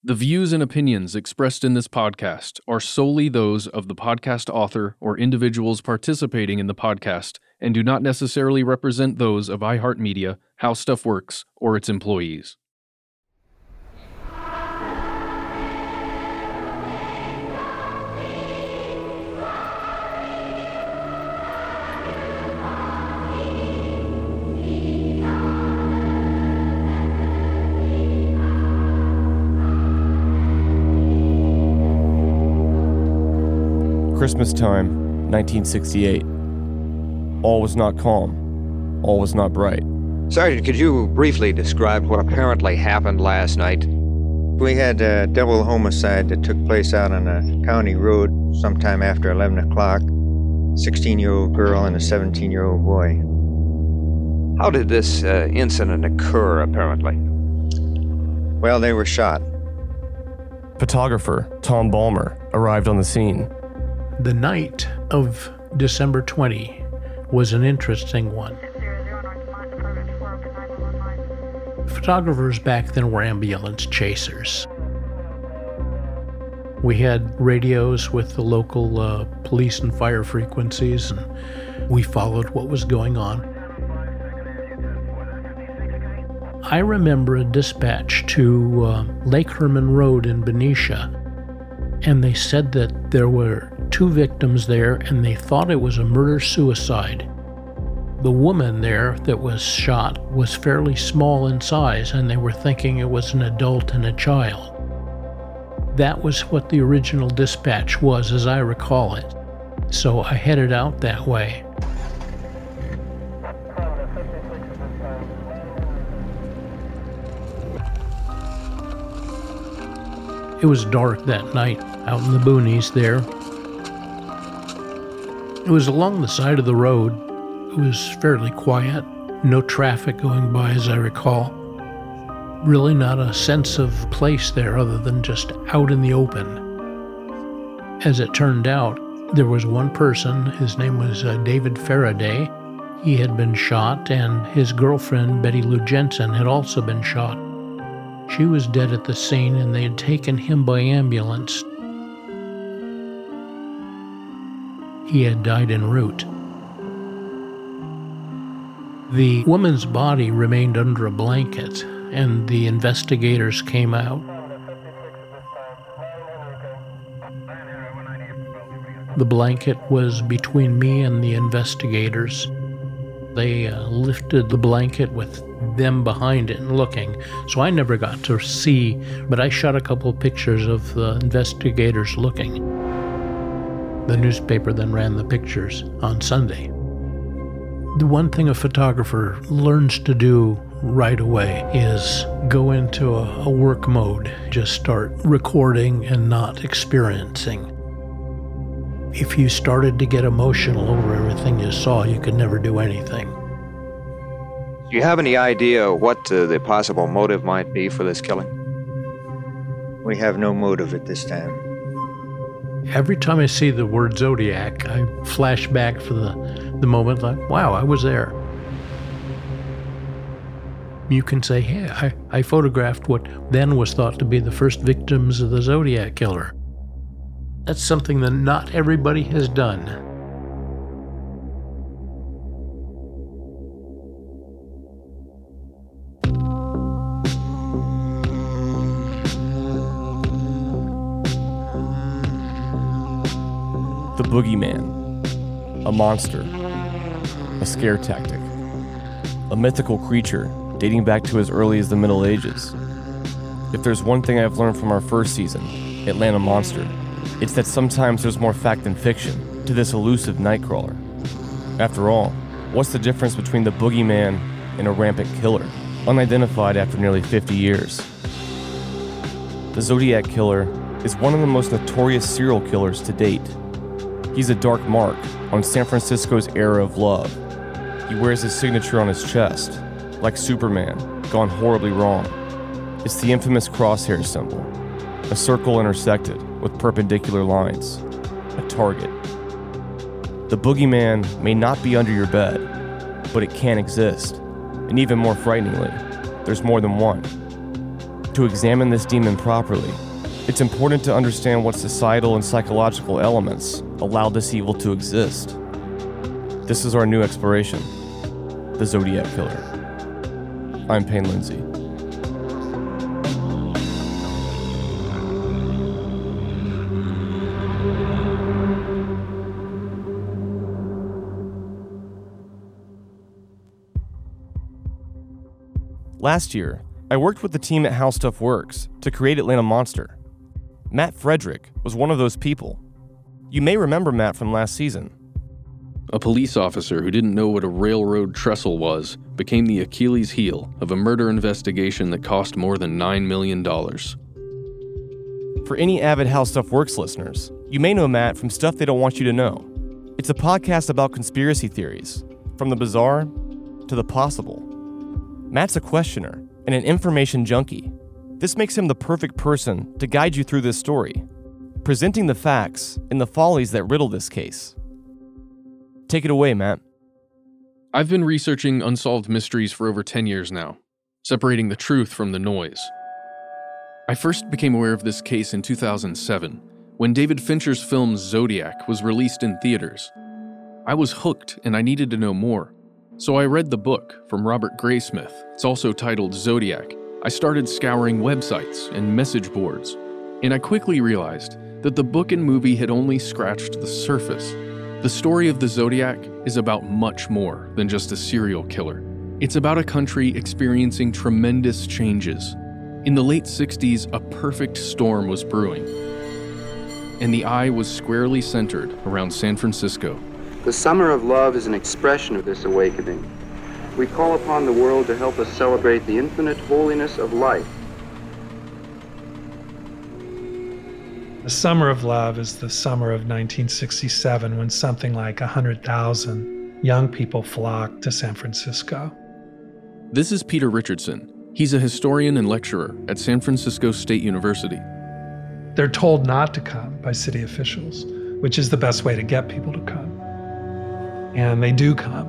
The views and opinions expressed in this podcast are solely those of the podcast author or individuals participating in the podcast and do not necessarily represent those of iHeartMedia, How Stuff Works, or its employees. Christmas time, 1968. All was not calm. All was not bright. Sergeant, could you briefly describe what apparently happened last night? We had a double homicide that took place out on a county road sometime after 11 o'clock. 16-year-old girl and a 17-year-old boy. How did this incident occur, apparently? Well, they were shot. Photographer Tom Balmer arrived on the scene. The night of December 20 was an interesting one. Photographers back then were ambulance chasers. We had radios with the local police and fire frequencies, and we followed what was going on. I remember a dispatch to Lake Herman Road in Benicia, and they said that there were 2 victims there, and they thought it was a murder-suicide. The woman there that was shot was fairly small in size, and they were thinking it was an adult and a child. That was what the original dispatch was, as I recall it. So I headed out that way. It was dark that night out in the boonies there. It was along the side of the road. It was fairly quiet, no traffic going by as I recall. Really not a sense of place there other than just out in the open. As it turned out, there was one person, his name was David Faraday. He had been shot, and his girlfriend, Betty Lou Jensen, had also been shot. She was dead at the scene, and they had taken him by ambulance. He had died en route. The woman's body remained under a blanket, and the investigators came out. The blanket was between me and the investigators. They lifted the blanket with them behind it and looking, so I never got to see, but I shot a couple of pictures of the investigators looking. The newspaper then ran the pictures on Sunday. The one thing a photographer learns to do right away is go into a work mode, just start recording and not experiencing. If you started to get emotional over everything you saw, you could never do anything. Do you have any idea what the possible motive might be for this killing? We have no motive at this time. Every time I see the word Zodiac, I flash back for the moment like, wow, I was there. You can say, hey, I photographed what then was thought to be the first victims of the Zodiac killer. That's something that not everybody has done. The boogeyman. A monster. A scare tactic. A mythical creature dating back to as early as the Middle Ages. If there's one thing I've learned from our first season, Atlanta Monster, it's that sometimes there's more fact than fiction to this elusive nightcrawler. After all, what's the difference between the boogeyman and a rampant killer, unidentified after nearly 50 years? The Zodiac Killer is one of the most notorious serial killers to date. He's a dark mark on San Francisco's era of love. He wears his signature on his chest, like Superman, gone horribly wrong. It's the infamous crosshair symbol, a circle intersected with perpendicular lines, a target. The boogeyman may not be under your bed, but it can exist. And even more frighteningly, there's more than one. To examine this demon properly, it's important to understand what societal and psychological elements allowed this evil to exist. This is our new exploration, the Zodiac Killer. I'm Payne Lindsay. Last year, I worked with the team at How Stuff Works to create Atlanta Monster. Matt Frederick was one of those people. You may remember Matt from last season. A police officer who didn't know what a railroad trestle was became the Achilles heel of a murder investigation that cost more than $9 million. For any avid How Stuff Works listeners, you may know Matt from Stuff They Don't Want You to Know. It's a podcast about conspiracy theories, from the bizarre to the possible. Matt's a questioner and an information junkie. This makes him the perfect person to guide you through this story, presenting the facts and the follies that riddle this case. Take it away, Matt. I've been researching unsolved mysteries for over 10 years now, separating the truth from the noise. I first became aware of this case in 2007, when David Fincher's film Zodiac was released in theaters. I was hooked and I needed to know more. So I read the book from Robert Graysmith. It's also titled Zodiac. I started scouring websites and message boards, and I quickly realized that the book and movie had only scratched the surface. The story of the Zodiac is about much more than just a serial killer. It's about a country experiencing tremendous changes. In the late 60s, a perfect storm was brewing, and the eye was squarely centered around San Francisco. The Summer of Love is an expression of this awakening. We call upon the world to help us celebrate the infinite holiness of life. The Summer of Love is the summer of 1967, when something like 100,000 young people flocked to San Francisco. This is Peter Richardson. He's a historian and lecturer at San Francisco State University. They're told not to come by city officials, which is the best way to get people to come. And they do come.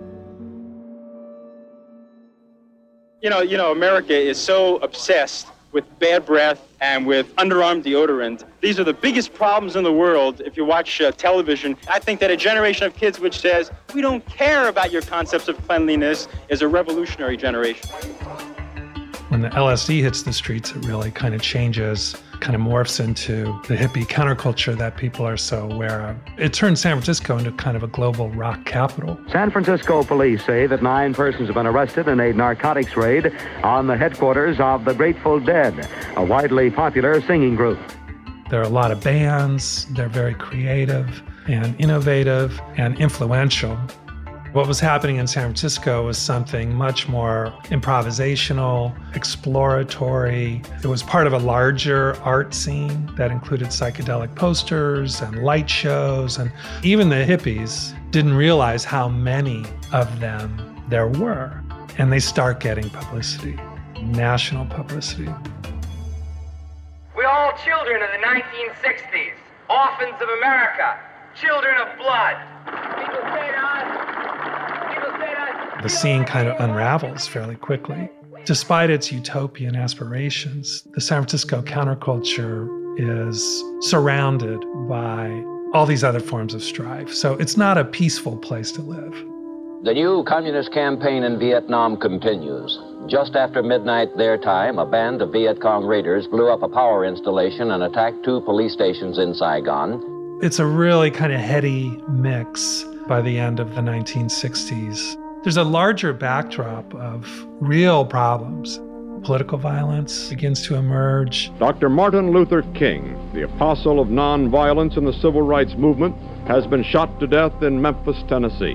You know, America is so obsessed with bad breath and with underarm deodorant. These are the biggest problems in the world if you watch television. I think that a generation of kids which says, we don't care about your concepts of cleanliness, is a revolutionary generation. When the LSD hits the streets, it really kind of changes, kind of morphs into the hippie counterculture that people are so aware of. It turns San Francisco into kind of a global rock capital. San Francisco police say that 9 persons have been arrested in a narcotics raid on the headquarters of the Grateful Dead, a widely popular singing group. There are a lot of bands. They're very creative and innovative and influential. What was happening in San Francisco was something much more improvisational, exploratory. It was part of a larger art scene that included psychedelic posters and light shows, and even the hippies didn't realize how many of them there were. And they start getting publicity, national publicity. We're all children of the 1960s, orphans of America, children of blood. People say to us, the scene kind of unravels fairly quickly. Despite its utopian aspirations, the San Francisco counterculture is surrounded by all these other forms of strife. So it's not a peaceful place to live. The new communist campaign in Vietnam continues. Just after midnight their time, a band of Viet Cong raiders blew up a power installation and attacked 2 police stations in Saigon. It's a really kind of heady mix by the end of the 1960s. There's a larger backdrop of real problems. Political violence begins to emerge. Dr. Martin Luther King, the apostle of nonviolence in the civil rights movement, has been shot to death in Memphis, Tennessee.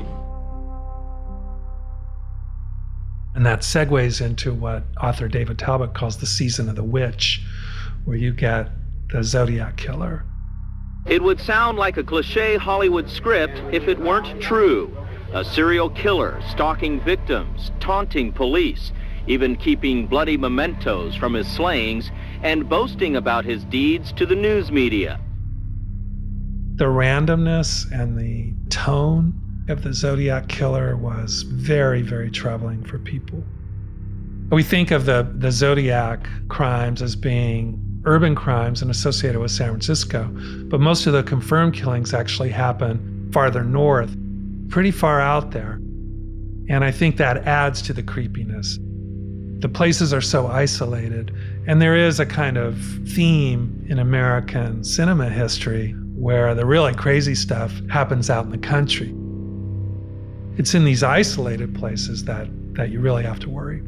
And that segues into what author David Talbot calls the season of the witch, where you get the Zodiac Killer. It would sound like a cliché Hollywood script if it weren't true. A serial killer stalking victims, taunting police, even keeping bloody mementos from his slayings, and boasting about his deeds to the news media. The randomness and the tone of the Zodiac Killer was very, very troubling for people. We think of the Zodiac crimes as being urban crimes and associated with San Francisco, but most of the confirmed killings actually happen farther north, pretty far out there. And I think that adds to the creepiness. The places are so isolated, and there is a kind of theme in American cinema history where the really crazy stuff happens out in the country. It's in these isolated places that you really have to worry.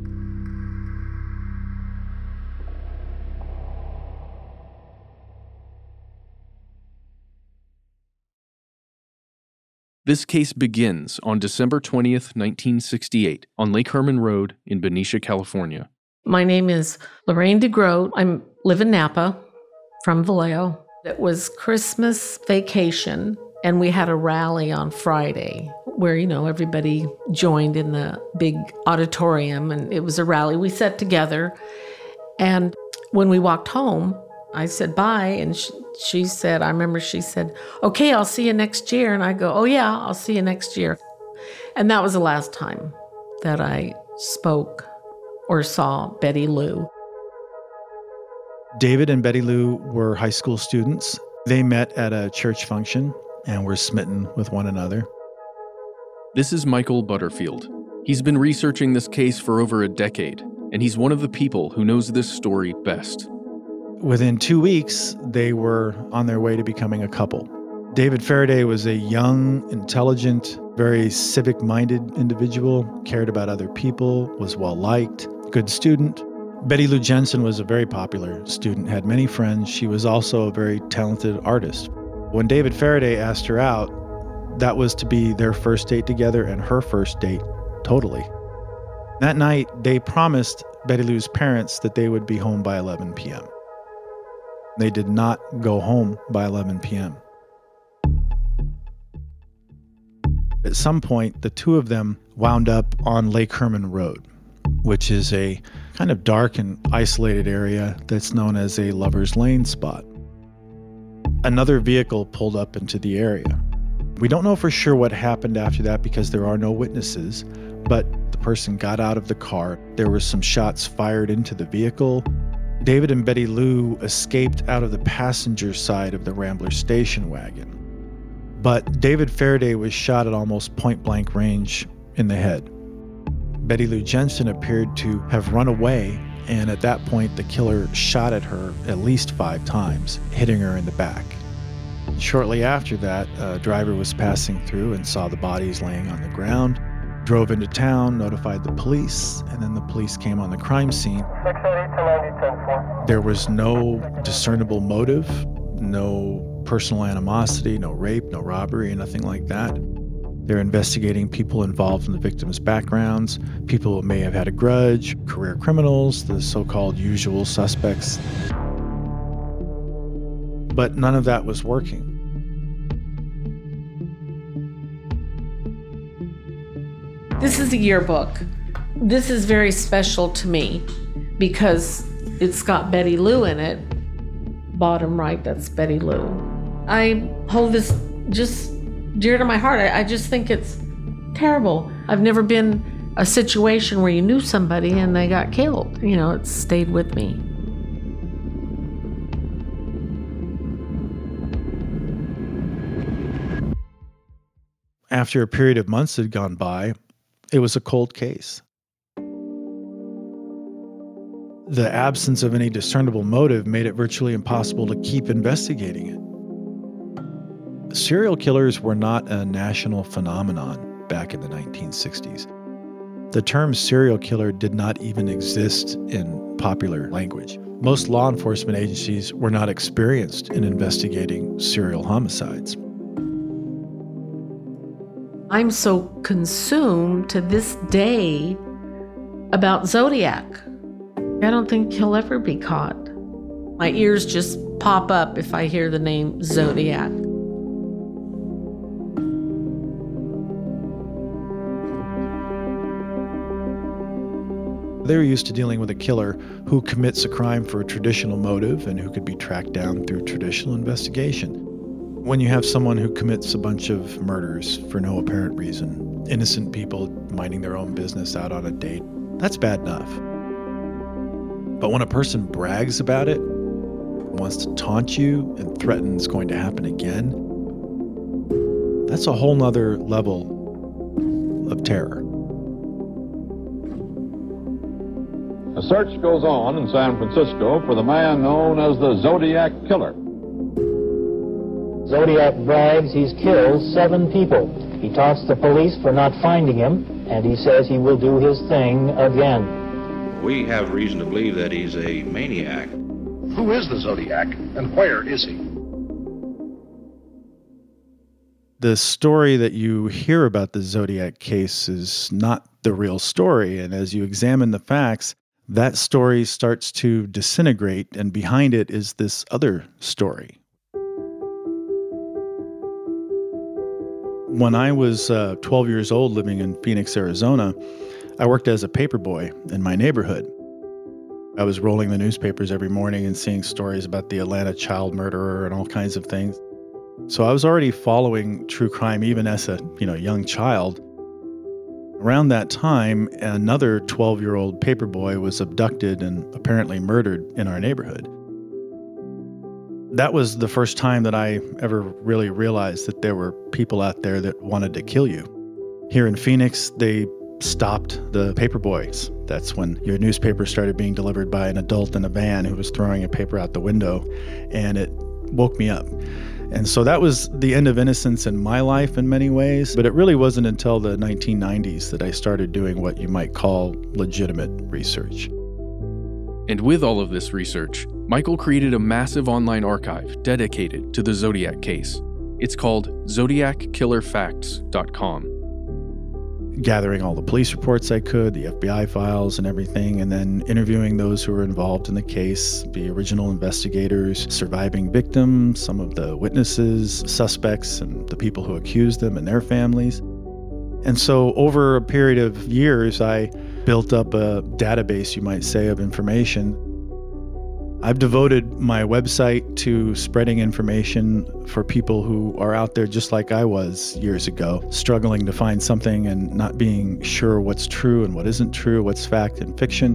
This case begins on December 20th, 1968, on Lake Herman Road in Benicia, California. My name is Lorraine DeGroat. I live in Napa, from Vallejo. It was Christmas vacation, and we had a rally on Friday where, everybody joined in the big auditorium, and it was a rally. We sat together, and when we walked home, I said bye, and she said, okay, I'll see you next year. And I go, oh yeah, I'll see you next year. And that was the last time that I spoke or saw Betty Lou. David and Betty Lou were high school students. They met at a church function and were smitten with one another. This is Michael Butterfield. He's been researching this case for over a decade, and he's one of the people who knows this story best. Within 2 weeks, they were on their way to becoming a couple. David Faraday was a young, intelligent, very civic-minded individual, cared about other people, was well-liked, good student. Betty Lou Jensen was a very popular student, had many friends. She was also a very talented artist. When David Faraday asked her out, that was to be their first date together and her first date totally. That night, they promised Betty Lou's parents that they would be home by 11 p.m. They did not go home by 11 p.m. At some point, the two of them wound up on Lake Herman Road, which is a kind of dark and isolated area that's known as a lover's lane spot. Another vehicle pulled up into the area. We don't know for sure what happened after that because there are no witnesses, but the person got out of the car. There were some shots fired into the vehicle. David and Betty Lou escaped out of the passenger side of the Rambler station wagon. But David Faraday was shot at almost point-blank range in the head. Betty Lou Jensen appeared to have run away, and at that point the killer shot at her at least 5 times, hitting her in the back. Shortly after that, a driver was passing through and saw the bodies laying on the ground, drove into town, notified the police, and then the police came on the crime scene. There was no discernible motive, no personal animosity, no rape, no robbery, nothing like that. They're investigating people involved in the victims' backgrounds, people who may have had a grudge, career criminals, the so-called usual suspects. But none of that was working. This is a yearbook. This is very special to me because it's got Betty Lou in it. Bottom right, that's Betty Lou. I hold this just dear to my heart. I just think it's terrible. I've never been a situation where you knew somebody and they got killed. It stayed with me. After a period of months had gone by, it was a cold case. The absence of any discernible motive made it virtually impossible to keep investigating it. Serial killers were not a national phenomenon back in the 1960s. The term serial killer did not even exist in popular language. Most law enforcement agencies were not experienced in investigating serial homicides. I'm so consumed to this day about Zodiac. I don't think he'll ever be caught. My ears just pop up if I hear the name Zodiac. They're used to dealing with a killer who commits a crime for a traditional motive and who could be tracked down through traditional investigation. When you have someone who commits a bunch of murders for no apparent reason, innocent people minding their own business out on a date, that's bad enough. But when a person brags about it, wants to taunt you and threatens going to happen again, that's a whole nother level of terror. A search goes on in San Francisco for the man known as the Zodiac Killer. Zodiac brags he's killed 7 people. He taunts the police for not finding him, and he says he will do his thing again. We have reason to believe that he's a maniac. Who is the Zodiac, and where is he? The story that you hear about the Zodiac case is not the real story, and as you examine the facts, that story starts to disintegrate, and behind it is this other story. When I was 12 years old living in Phoenix, Arizona, I worked as a paperboy in my neighborhood. I was rolling the newspapers every morning and seeing stories about the Atlanta child murderer and all kinds of things. So I was already following true crime even as a young child. Around that time, another 12-year-old paperboy was abducted and apparently murdered in our neighborhood. That was the first time that I ever really realized that there were people out there that wanted to kill you. Here in Phoenix, they stopped the paperboys. That's when your newspaper started being delivered by an adult in a van who was throwing a paper out the window, and it woke me up. And so that was the end of innocence in my life in many ways, but it really wasn't until the 1990s that I started doing what you might call legitimate research. And with all of this research, Michael created a massive online archive dedicated to the Zodiac case. It's called ZodiacKillerFacts.com. Gathering all the police reports I could, the FBI files and everything, and then interviewing those who were involved in the case, the original investigators, surviving victims, some of the witnesses, suspects, and the people who accused them and their families. And so over a period of years, I built up a database, you might say, of information. I've devoted my website to spreading information for people who are out there just like I was years ago, struggling to find something and not being sure what's true and what isn't true, what's fact and fiction.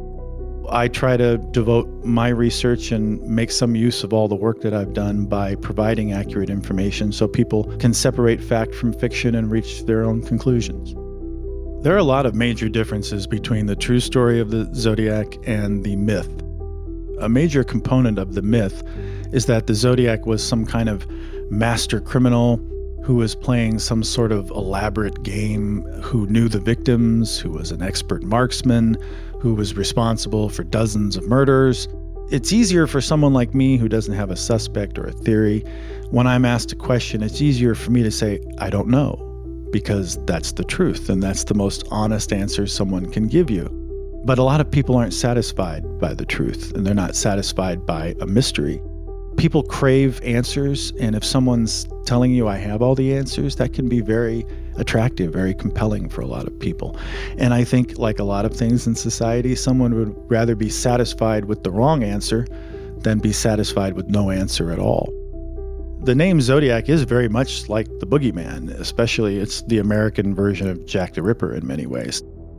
I try to devote my research and make some use of all the work that I've done by providing accurate information so people can separate fact from fiction and reach their own conclusions. There are a lot of major differences between the true story of the Zodiac and the myth. A major component of the myth is that the Zodiac was some kind of master criminal who was playing some sort of elaborate game, who knew the victims, who was an expert marksman, who was responsible for dozens of murders. It's easier for someone like me who doesn't have a suspect or a theory. When I'm asked a question, it's easier for me to say, I don't know, because that's the truth, and that's the most honest answer someone can give you. But a lot of people aren't satisfied by the truth, and they're not satisfied by a mystery. People crave answers, and if someone's telling you I have all the answers, that can be very attractive, very compelling for a lot of people. And I think, like a lot of things in society, someone would rather be satisfied with the wrong answer than be satisfied with no answer at all. The name Zodiac is very much like the boogeyman, especially it's the American version of Jack the Ripper in many ways.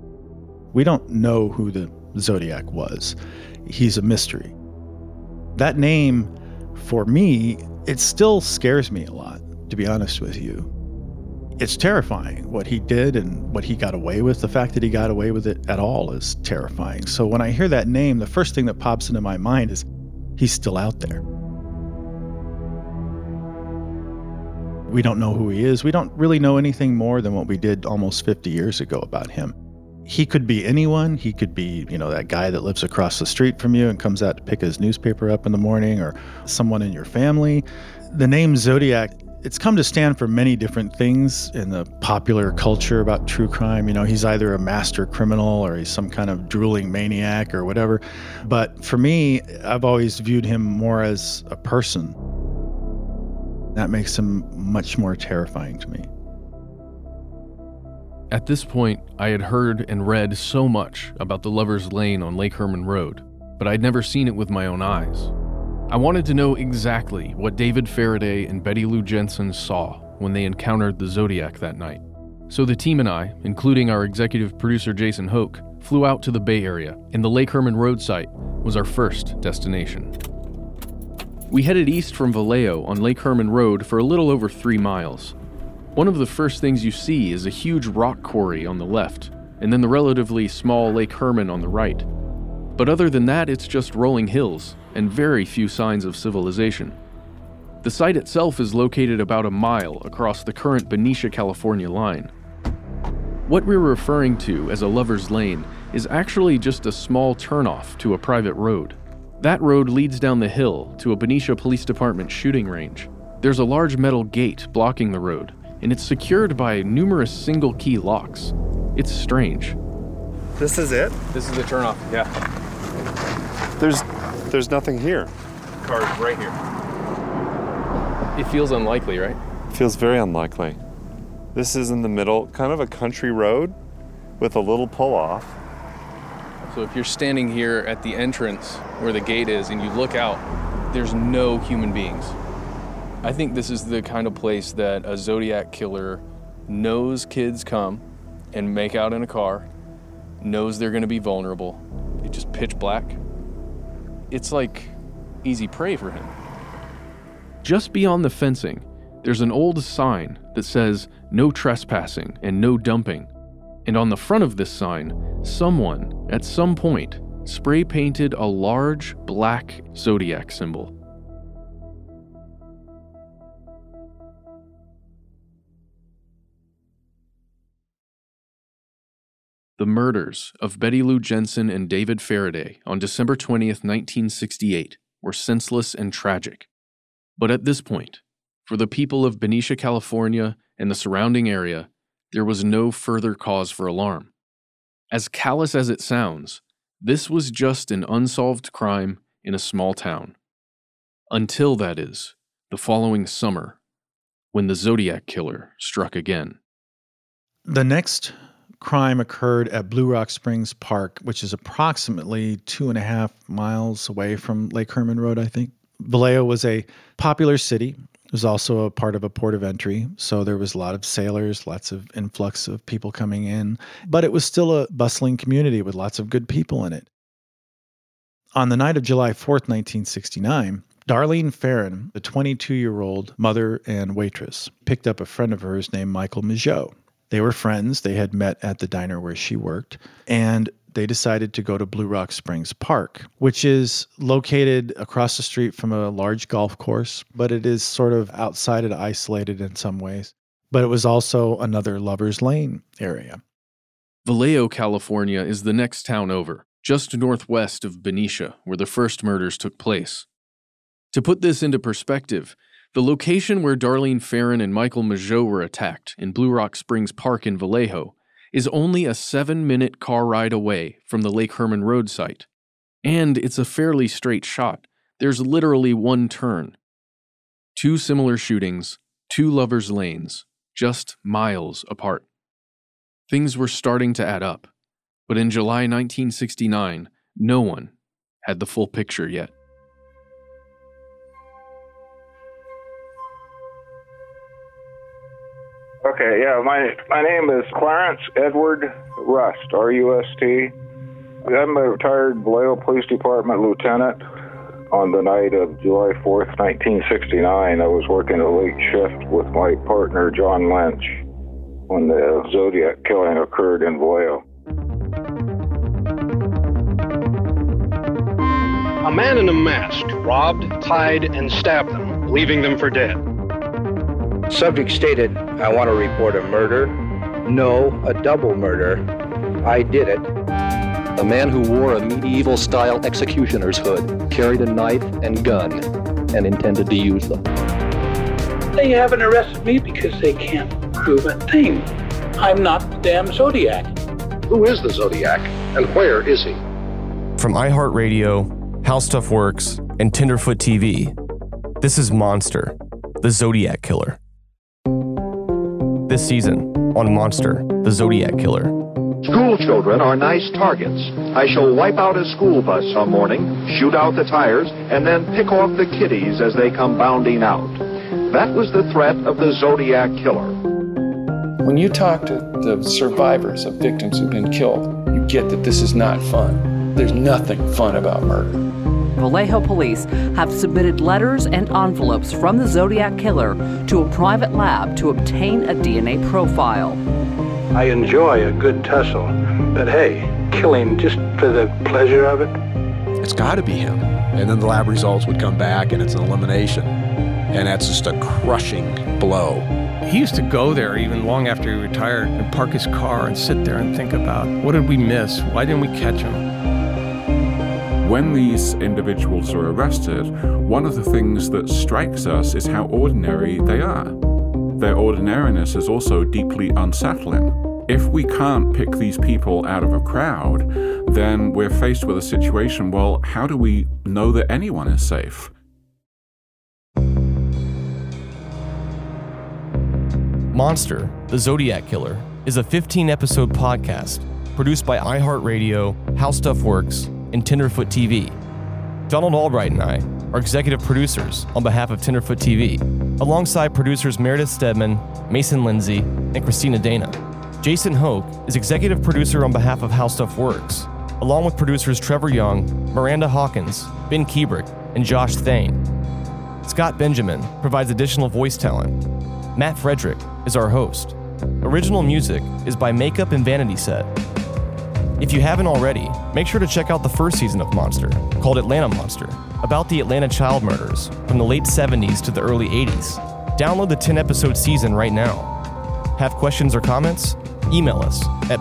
We don't know who the Zodiac was. He's a mystery. That name, for me, it still scares me a lot, to be honest with you. It's terrifying what he did and what he got away with. The fact that he got away with it at all is terrifying. So when I hear that name, the first thing that pops into my mind is he's still out there. We don't know who he is. We don't really know anything more than what we did almost 50 years ago about him. He could be anyone. He could be, that guy that lives across the street from you and comes out to pick his newspaper up in the morning, or someone in your family. The name Zodiac, it's come to stand for many different things in the popular culture about true crime. He's either a master criminal or he's some kind of drooling maniac or whatever. But for me, I've always viewed him more as a person. That makes him much more terrifying to me. At this point, I had heard and read so much about the Lover's Lane on Lake Herman Road, but I'd never seen it with my own eyes. I wanted to know exactly what David Faraday and Betty Lou Jensen saw when they encountered the Zodiac that night. So the team and I, including our executive producer Jason Hoke, flew out to the Bay Area, and the Lake Herman Road site was our first destination. We headed east from Vallejo on Lake Herman Road for a little over 3 miles. One of the first things you see is a huge rock quarry on the left, and then the relatively small Lake Herman on the right. But other than that, it's just rolling hills and very few signs of civilization. The site itself is located about a mile across the current Benicia, California line. What we're referring to as a lover's lane is actually just a small turnoff to a private road. That road leads down the hill to a Benicia Police Department shooting range. There's a large metal gate blocking the road, and it's secured by numerous single-key locks. It's strange. This is it? This is the turnoff, yeah. There's nothing here. Car's right here. It feels unlikely, right? Feels very unlikely. This is in the middle, kind of a country road with a little pull-off. So if you're standing here at the entrance where the gate is and you look out, there's no human beings. I think this is the kind of place that a Zodiac killer knows kids come and make out in a car, knows they're gonna be vulnerable. It's just pitch black. It's like easy prey for him. Just beyond the fencing, there's an old sign that says no trespassing and no dumping. And on the front of this sign, someone, at some point, spray painted a large black Zodiac symbol. The murders of Betty Lou Jensen and David Faraday on December 20th, 1968 were senseless and tragic. But at this point, for the people of Benicia, California and the surrounding area, there was no further cause for alarm. As callous as it sounds, this was just an unsolved crime in a small town. Until, that is, the following summer, when the Zodiac killer struck again. The next crime occurred at Blue Rock Springs Park, which is approximately 2.5 miles away from Lake Herman Road, I think. Vallejo was a popular city. It was also a part of a port of entry, so there was a lot of sailors, lots of influx of people coming in. But it was still a bustling community with lots of good people in it. On the night of July 4th, 1969, Darlene Farron, the 22-year-old mother and waitress, picked up a friend of hers named Michael Migeot. They were friends. They had met at the diner where she worked, and they decided to go to Blue Rock Springs Park, which is located across the street from a large golf course, but it is sort of outside and isolated in some ways. But it was also another lover's lane area. Vallejo, California is the next town over, just northwest of Benicia, where the first murders took place. To put this into perspective, the location where Darlene Farron and Michael Migeot were attacked in Blue Rock Springs Park in Vallejo is only a 7-minute car ride away from the Lake Herman Road site. And it's a fairly straight shot. There's literally one turn. 2 similar shootings, 2 lovers' lanes, just miles apart. Things were starting to add up, but in July 1969, no one had the full picture yet. Okay, yeah, my name is Clarence Edward Rust, R-U-S-T. I'm a retired Vallejo Police Department lieutenant. On the night of July 4th, 1969, I was working a late shift with my partner, John Lynch, when the Zodiac killing occurred in Vallejo. A man in a mask robbed, tied, and stabbed them, leaving them for dead. Subject stated, I want to report a murder. No, a double murder. I did it. A man who wore a medieval-style executioner's hood, carried a knife and gun, and intended to use them. They haven't arrested me because they can't prove a thing. I'm not the damn Zodiac. Who is the Zodiac, and where is he? From iHeartRadio, How Stuff Works, and Tenderfoot TV, this is Monster, the Zodiac Killer. This season on Monster, the Zodiac Killer. School children are nice targets. I shall wipe out a school bus some morning, shoot out the tires, and then pick off the kiddies as they come bounding out. That was the threat of the Zodiac Killer. When you talk to the survivors of victims who've been killed, you get that this is not fun. There's nothing fun about murder. Vallejo police have submitted letters and envelopes from the Zodiac killer to a private lab to obtain a DNA profile. I enjoy a good tussle, but hey, killing just for the pleasure of it? It's got to be him. And then the lab results would come back and it's an elimination. And that's just a crushing blow. He used to go there even long after he retired and park his car and sit there and think about, what did we miss? Why didn't we catch him? When these individuals are arrested, one of the things that strikes us is how ordinary they are. Their ordinariness is also deeply unsettling. If we can't pick these people out of a crowd, then we're faced with a situation, well, how do we know that anyone is safe? Monster, the Zodiac Killer, is a 15-episode podcast produced by iHeartRadio, How Stuff Works, and Tenderfoot TV. Donald Albright and I are executive producers on behalf of Tenderfoot TV, alongside producers Meredith Stedman, Mason Lindsay, and Christina Dana. Jason Hoke is executive producer on behalf of How Stuff Works, along with producers Trevor Young, Miranda Hawkins, Ben Kubrick, and Josh Thane. Scott Benjamin provides additional voice talent. Matt Frederick is our host. Original music is by Makeup and Vanity Set. If you haven't already, make sure to check out the first season of Monster, called Atlanta Monster, about the Atlanta child murders from the late 70s to the early 80s. Download the 10-episode season right now. Have questions or comments? Email us at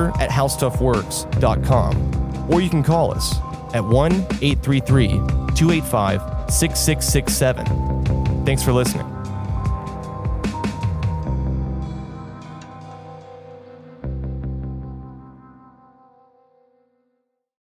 monster@howstuffworks.com, or you can call us at 1-833-285-6667. Thanks for listening.